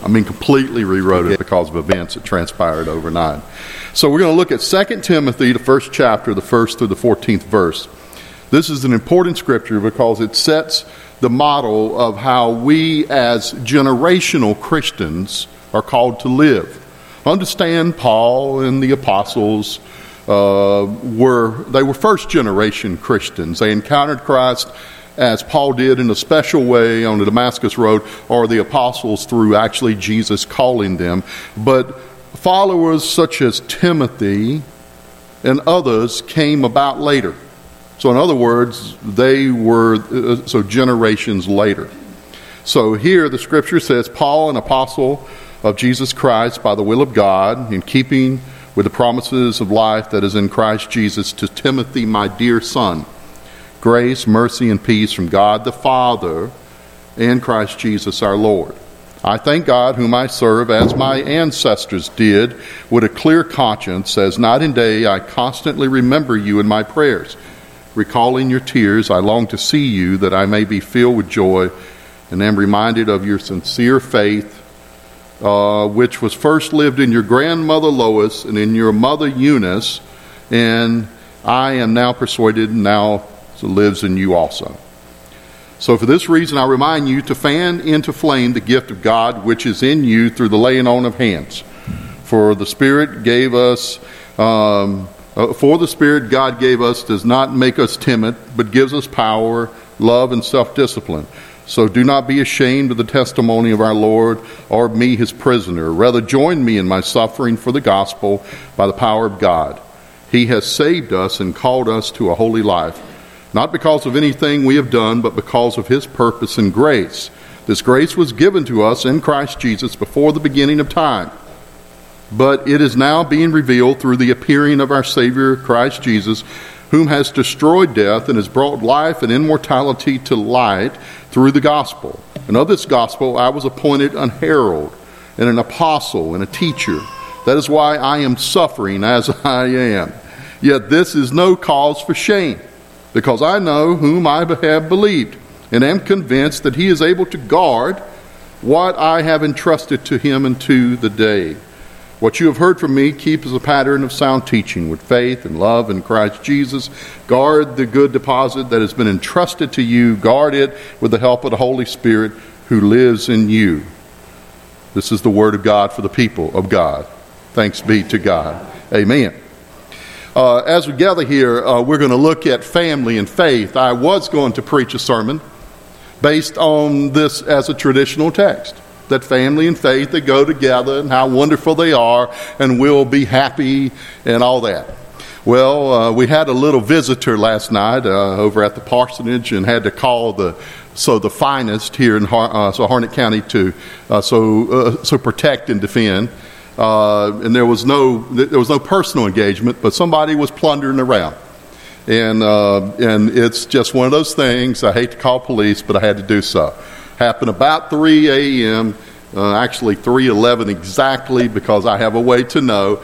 completely rewrote it because of events that transpired overnight. So we're going to look at 2 Timothy, the first chapter, the 1st through the 14th verse. This is an important scripture because it sets the model of how we as generational Christians are called to live. Understand, Paul and the apostles were first generation Christians. They encountered Christ as Paul did in a special way on the Damascus Road, or the apostles through actually Jesus calling them. But followers such as Timothy and others came about later. So in other words, they were generations later. So here the scripture says, Paul, an apostle of Jesus Christ by the will of God, in keeping with the promises of life that is in Christ Jesus, to Timothy, my dear son, grace, mercy, and peace from God the Father and Christ Jesus our Lord. I thank God, whom I serve as my ancestors did, with a clear conscience, as night and day I constantly remember you in my prayers. Recalling your tears, I long to see you, that I may be filled with joy, and am reminded of your sincere faith, which was first lived in your grandmother Lois and in your mother Eunice, and I am now persuaded now lives in you also. So for this reason I remind you to fan into flame the gift of God which is in you through the laying on of hands. For the Spirit God gave us does not make us timid, but gives us power, love, and self-discipline. So do not be ashamed of the testimony of our Lord, or of me his prisoner. Rather join me in my suffering for the gospel by the power of God. He has saved us and called us to a holy life, not because of anything we have done, but because of his purpose and grace. This grace was given to us in Christ Jesus before the beginning of time. But it is now being revealed through the appearing of our Savior, Christ Jesus, whom has destroyed death and has brought life and immortality to light through the gospel. And of this gospel I was appointed an herald and an apostle and a teacher. That is why I am suffering as I am. Yet this is no cause for shame, because I know whom I have believed, and am convinced that he is able to guard what I have entrusted to him unto the day. What you have heard from me, keep as a pattern of sound teaching, with faith and love in Christ Jesus. Guard the good deposit that has been entrusted to you. Guard it with the help of the Holy Spirit who lives in you. This is the word of God for the people of God. Thanks be to God. Amen. As we gather here, we're going to look at family and faith. I was going to preach a sermon based on this as a traditional text, that family and faith, they go together and how wonderful they are, and we'll be happy and all that. Well, we had a little visitor last night over at the parsonage, and had to call the finest here in Harnett County to protect and defend. And there was no personal engagement, but somebody was plundering around, and it's just one of those things. I hate to call police, but I had to do so. Happened about 3 a.m., actually 3:11 exactly, because I have a way to know,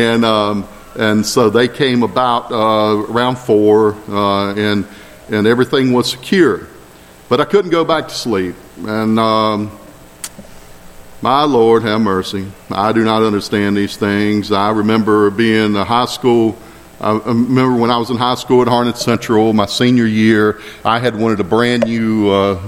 and so they came about around 4, and everything was secure, but I couldn't go back to sleep, and my Lord have mercy, I do not understand these things. I remember being in high school. I remember when I was in high school at Harnett Central, my senior year, I had wanted a brand new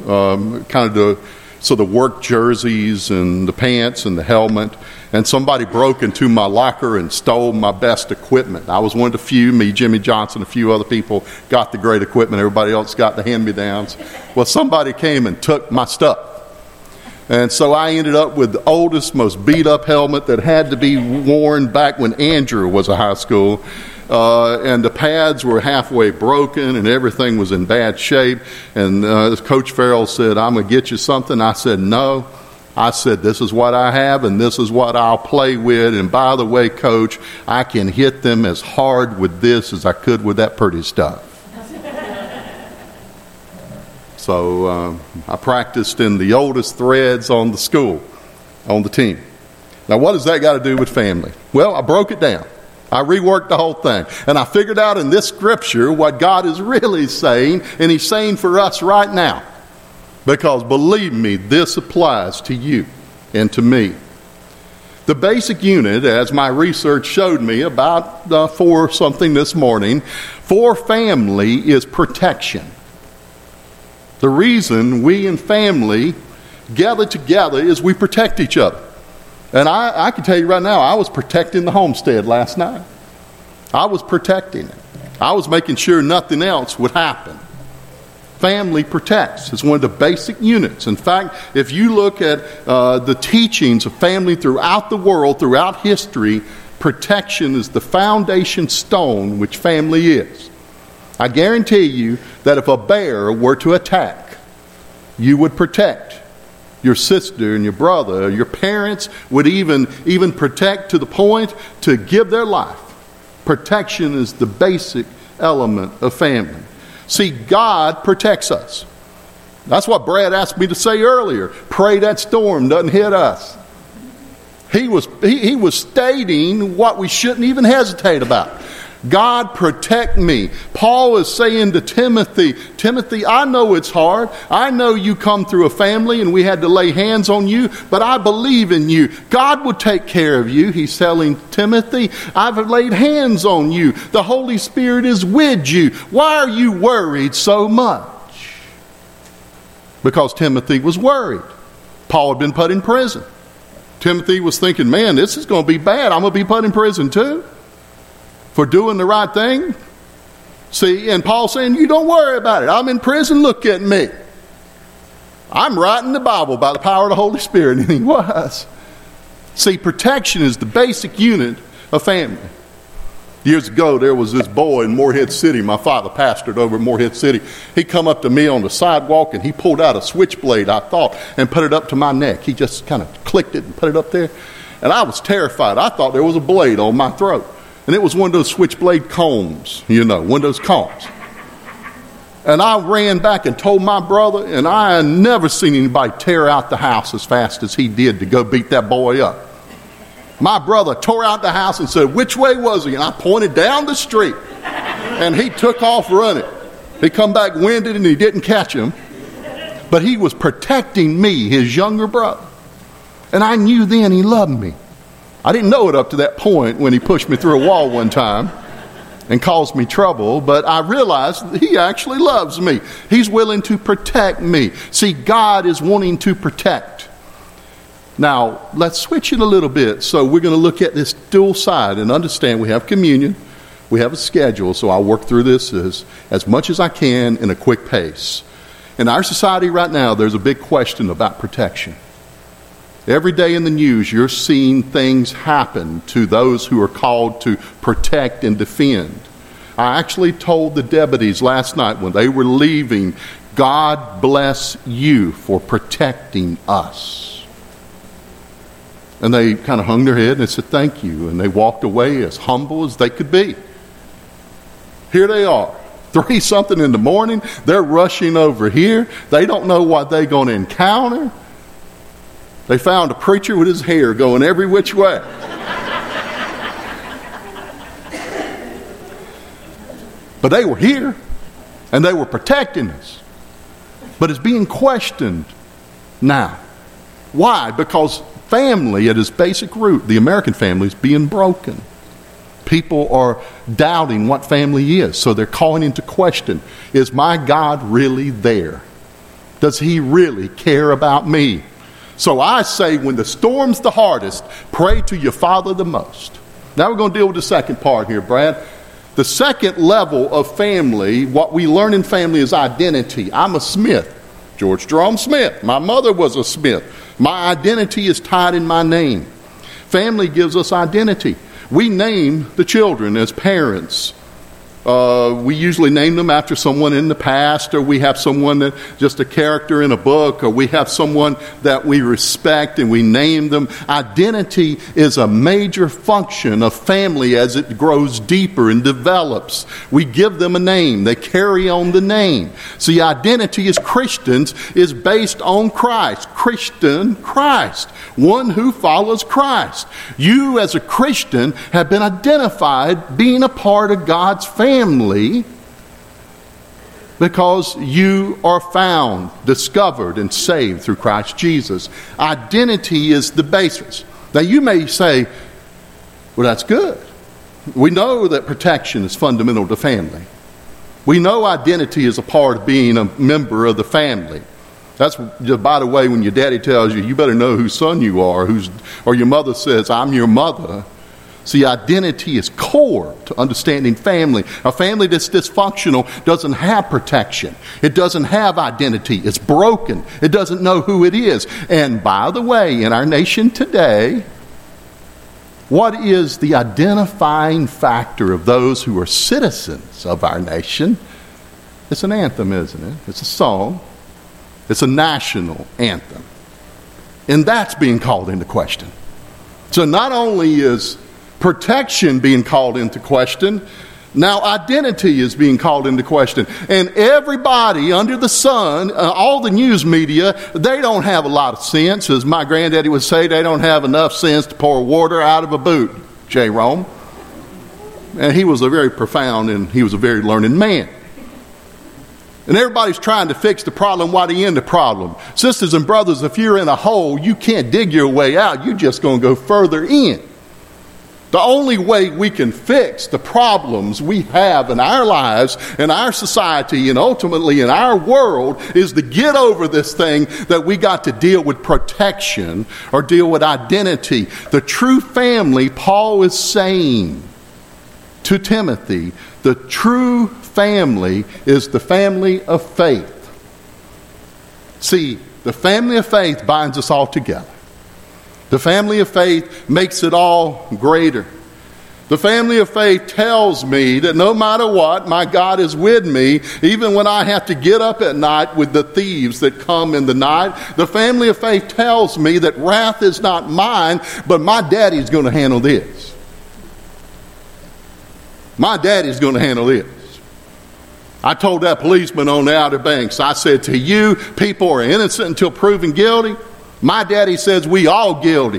the work jerseys and the pants and the helmet, and somebody broke into my locker and stole my best equipment. I was one of the few, me, Jimmy Johnson, a few other people got the great equipment. Everybody else got the hand-me-downs. Well, somebody came and took my stuff. And so I ended up with the oldest, most beat-up helmet that had to be worn back when Andrew was in high school. And the pads were halfway broken, and everything was in bad shape. And Coach Farrell said, "I'm going to get you something." I said, "No." I said, "This is what I have, and this is what I'll play with. And by the way, Coach, I can hit them as hard with this as I could with that pretty stuff." So I practiced in the oldest threads on the team. Now, what does that got to do with family? Well, I broke it down. I reworked the whole thing. And I figured out in this scripture what God is really saying, and he's saying for us right now. Because believe me, this applies to you. and to me. The basic unit, as my research showed me about 4 something this morning, for family is protection. The reason we in family gather together is we protect each other. And I can tell you right now, I was protecting the homestead last night. I was protecting it. I was making sure nothing else would happen. Family protects. It's one of the basic units. In fact, if you look at the teachings of family throughout the world, throughout history, protection is the foundation stone which family is. I guarantee you that if a bear were to attack, you would protect your sister and your brother. Your parents would even protect to the point to give their life. Protection is the basic element of family. See, God protects us. That's what Brad asked me to say earlier. Pray that storm doesn't hit us. He was stating what we shouldn't even hesitate about. God, protect me. Paul is saying to Timothy, Timothy, I know it's hard. I know you come through a family and we had to lay hands on you, but I believe in you. God will take care of you. He's telling Timothy, I've laid hands on you. The Holy Spirit is with you. Why are you worried so much? Because Timothy was worried. Paul had been put in prison. Timothy was thinking, man, this is going to be bad. I'm going to be put in prison too for doing the right thing. See, and Paul saying, you don't worry about it. I'm in prison. Look at me. I'm writing the Bible by the power of the Holy Spirit. And he was. See, protection is the basic unit of family. Years ago, there was this boy in Morehead City. My father pastored over in Morehead City. He come up to me on the sidewalk and he pulled out a switchblade, I thought, and put it up to my neck. He just kind of clicked it and put it up there. And I was terrified. I thought there was a blade on my throat. And it was one of those switchblade combs, one of those combs. And I ran back and told my brother, and I had never seen anybody tear out the house as fast as he did to go beat that boy up. My brother tore out the house and said, which way was he? And I pointed down the street. And he took off running. He come back winded and he didn't catch him. But he was protecting me, his younger brother. And I knew then he loved me. I didn't know it up to that point when he pushed me through a wall one time and caused me trouble, but I realized that he actually loves me. He's willing to protect me. See, God is wanting to protect. Now, let's switch it a little bit. So we're going to look at this dual side and understand we have communion, we have a schedule, so I'll work through this as much as I can in a quick pace. In our society right now, there's a big question about protection. Every day in the news, you're seeing things happen to those who are called to protect and defend. I actually told the deputies last night when they were leaving, God bless you for protecting us. And they kind of hung their head and they said, thank you. And they walked away as humble as they could be. Here they are, 3-something in the morning. They're rushing over here. They don't know what they're going to encounter. They found a preacher with his hair going every which way. But they were here, and they were protecting us. But it's being questioned now. Why? Because family, at its basic root, the American family, is being broken. People are doubting what family is, so they're calling into question, is my God really there? Does he really care about me? So I say, when the storm's the hardest, pray to your Father the most. Now we're going to deal with the second part here, Brad. The second level of family, what we learn in family is identity. I'm a Smith, George Jerome Smith. My mother was a Smith. My identity is tied in my name. Family gives us identity. We name the children as parents. We usually name them after someone in the past, or we have someone that just a character in a book, or we have someone that we respect and we name them. Identity is a major function of family as it grows deeper and develops. We give them a name. They carry on the name. See, identity as Christians is based on Christ. Christian Christ. One who follows Christ. You as a Christian have been identified being a part of God's family. Because you are found, discovered, and saved through Christ Jesus. Identity is the basis. Now you may say, well, that's good. We know that protection is fundamental to family. We know identity is a part of being a member of the family. That's just, by the way, when your daddy tells you, you better know whose son you are, or your mother says, I'm your mother. See, identity is core to understanding family. A family that's dysfunctional doesn't have protection. It doesn't have identity. It's broken. It doesn't know who it is. And by the way, in our nation today, what is the identifying factor of those who are citizens of our nation? It's an anthem, isn't it? It's a song. It's a national anthem. And that's being called into question. So not only is protection being called into question, now identity is being called into question. And everybody under the sun, all the news media, they don't have a lot of sense. As my granddaddy would say, they don't have enough sense to pour water out of a boot, J. Rome. And he was a very profound and he was a very learned man. And everybody's trying to fix the problem while they're in the problem. Sisters and brothers, if you're in a hole, you can't dig your way out. You're just going to go further in. The only way we can fix the problems we have in our lives, in our society, and ultimately in our world is to get over this thing that we got to deal with protection or deal with identity. The true family, Paul is saying to Timothy, the true family is the family of faith. See, the family of faith binds us all together. The family of faith makes it all greater. The family of faith tells me that no matter what, my God is with me, even when I have to get up at night with the thieves that come in the night. The family of faith tells me that wrath is not mine, but my daddy's going to handle this. My daddy's going to handle this. I told that policeman on the Outer Banks, I said, to you, people are innocent until proven guilty. My daddy says we all guilty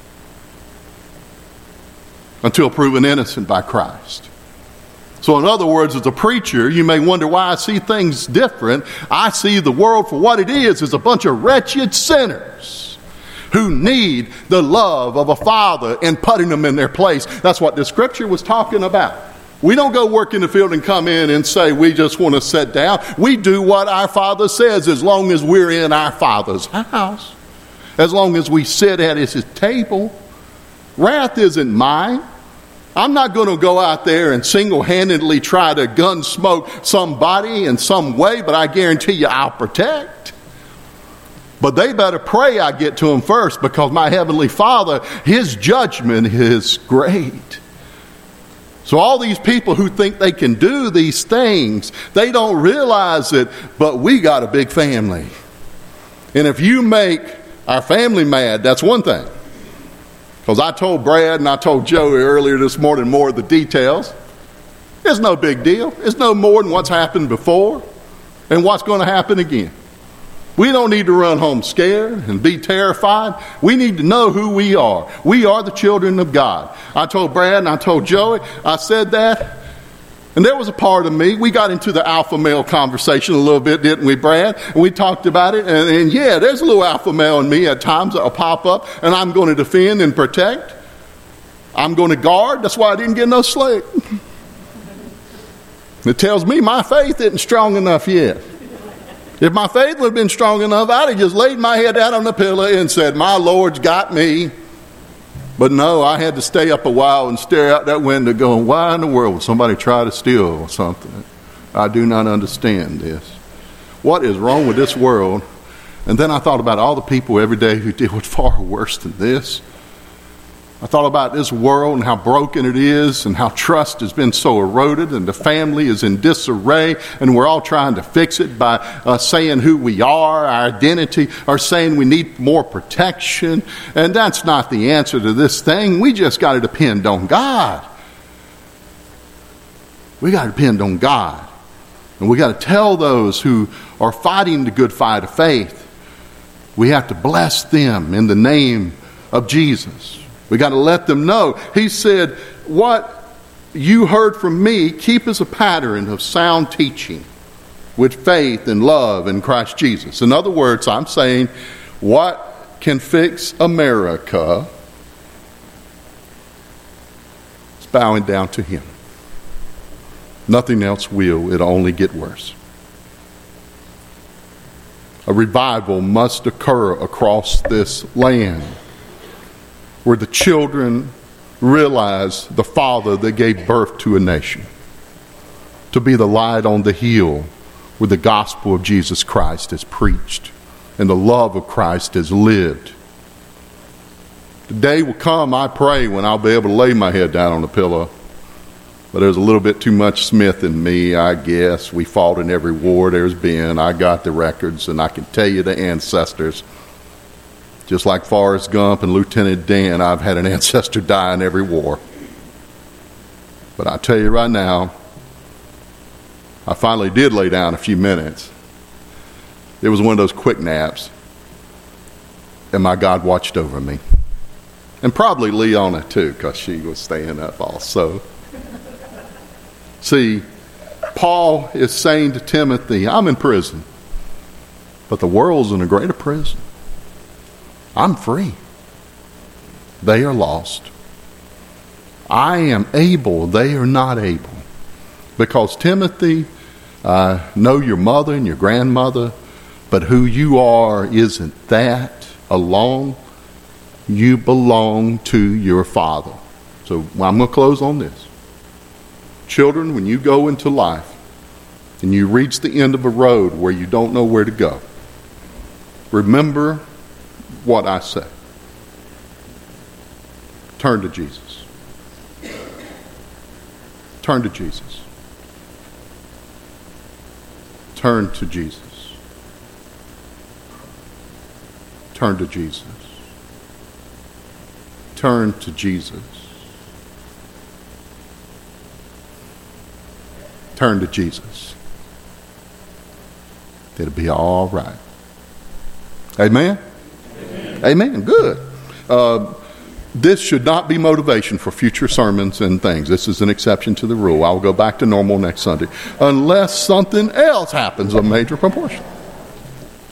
until proven innocent by Christ. So in other words, as a preacher, you may wonder why I see things different. I see the world for what it is a bunch of wretched sinners who need the love of a father and putting them in their place. That's what the scripture was talking about. We don't go work in the field and come in and say we just want to sit down. We do what our Father says as long as we're in our Father's house. As long as we sit at his table. Wrath isn't mine. I'm not going to go out there and single-handedly try to gun smoke somebody in some way, but I guarantee you I'll protect. But they better pray I get to them first, because my Heavenly Father, his judgment is great. So all these people who think they can do these things, they don't realize it, but we got a big family. And if you make our family mad, that's one thing. Because I told Brad and I told Joey earlier this morning more of the details. It's no big deal. It's no more than what's happened before and what's going to happen again. We don't need to run home scared and be terrified. We need to know who we are. We are the children of God. I told Brad and I told Joey, I said that. And there was a part of me, we got into the alpha male conversation a little bit, didn't we, Brad? And we talked about it. And yeah, there's a little alpha male in me at times that will pop up. And I'm going to defend and protect. I'm going to guard. That's why I didn't get no sleep. It tells me my faith isn't strong enough yet. If my faith would have been strong enough, I'd have just laid my head out on the pillow and said, my Lord's got me. But no, I had to stay up a while and stare out that window going, why in the world would somebody try to steal something? I do not understand this. What is wrong with this world? And then I thought about all the people every day who deal with far worse than this. I thought about this world and how broken it is and how trust has been so eroded and the family is in disarray and we're all trying to fix it by saying who we are, our identity, or saying we need more protection. And that's not the answer to this thing. We just got to depend on God. We got to depend on God. And we got to tell those who are fighting the good fight of faith, we have to bless them in the name of Jesus. We got to let them know. He said, what you heard from me, keep as a pattern of sound teaching. with faith and love in Christ Jesus. In other words, I'm saying what can fix America is bowing down to him. Nothing else will. It'll only get worse. A revival must occur across this land where the children realize the Father that gave birth to a nation, to be the light on the hill where the gospel of Jesus Christ is preached and the love of Christ is lived. The day will come, I pray, when I'll be able to lay my head down on the pillow. But there's a little bit too much Smith in me, I guess. We fought in every war there's been. I got the records, and I can tell you the ancestors. Just like Forrest Gump and Lieutenant Dan, I've had an ancestor die in every war. But I tell you right now, I finally did lay down a few minutes. It was one of those quick naps, and my God watched over me. And probably Leona too, because she was staying up also. See, Paul is saying to Timothy, I'm in prison, but the world's in a greater prison. I'm free. They are lost. I am able, they are not able. Because Timothy, know your mother and your grandmother, but who you are isn't that alone. You belong to your Father. So I'm going to close on this. Children, when you go into life and you reach the end of a road where you don't know where to go, remember what I say. Turn to Jesus. Turn to Jesus. Turn to Jesus. Turn to Jesus. Turn to Jesus. Turn to Jesus. It'll be all right. Amen? Amen. Amen. Good. This should not be motivation for future sermons and things. This is an exception to the rule. I'll go back to normal next Sunday unless something else happens of major proportion.